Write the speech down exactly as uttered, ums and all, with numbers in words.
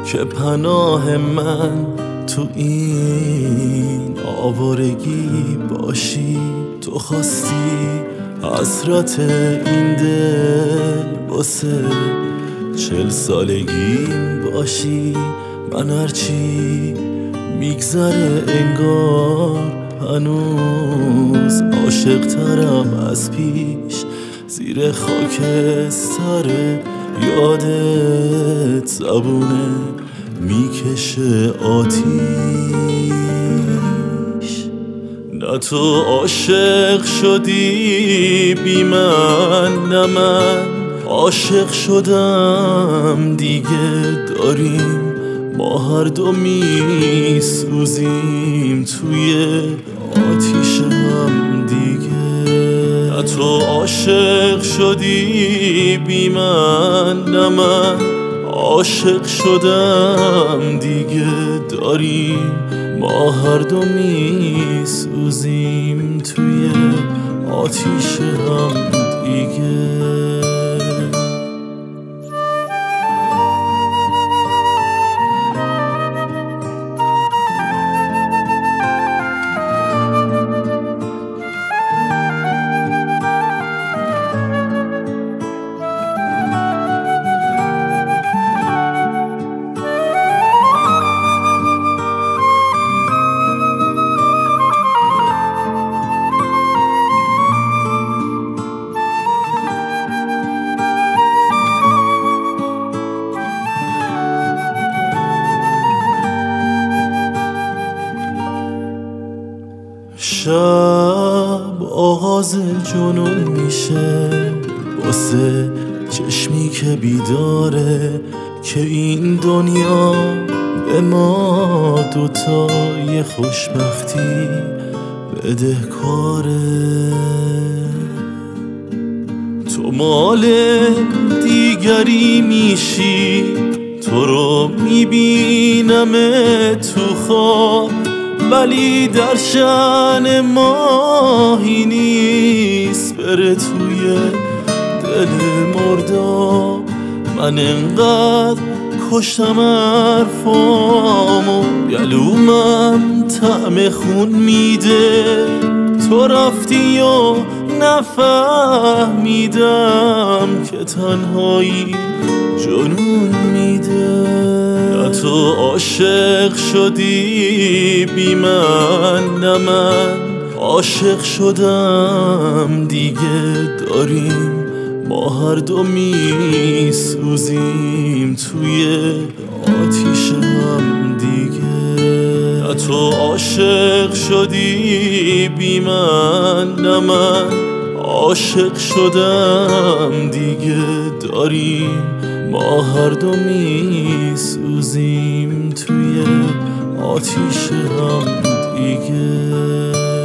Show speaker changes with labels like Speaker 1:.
Speaker 1: که پناه من تو این آوارگی باشی. تو خواستی حسرت این دل واسه چل سالگیم باشی. من هرچی میگذره انگار هنوز عاشق ترم از پیش. زیر خاکستر یادت زبونه میکشه آتیش. نه تو عاشق شدی بی من، نه من عاشق شدم دیگه. داریم ما هر دو می سوزیم توی آتیش هم دیگه. نه تو عاشق شدی بی من، نه من عاشق شدم دیگه. داریم ما هر دو می سوزیم توی آتیش هم دیگه. شب آغاز جنون میشه واسه چشمی که بیداره که این دنیا به ما دوتای خوشبختی بدهکاره. تو مال دیگری میشی، تو رو میبینم تو خواب، ولی در شأن ماهی نیست بره توی دل مرداب. من انقدر کشتم حرفامو، گلومم طعم خون میده. تو رفتی و نفهمیدم که تنهایی جنون میده. نه تو عاشق شدی بی من، نه من عاشق شدم دیگه. داریم ما هر دو می سوزیم توی آتیش هم دیگه. نه تو عاشق شدی بی من، نه من عاشق شدم دیگه. داریم ما هر دو می سوزیم توی آتیش هم دیگه.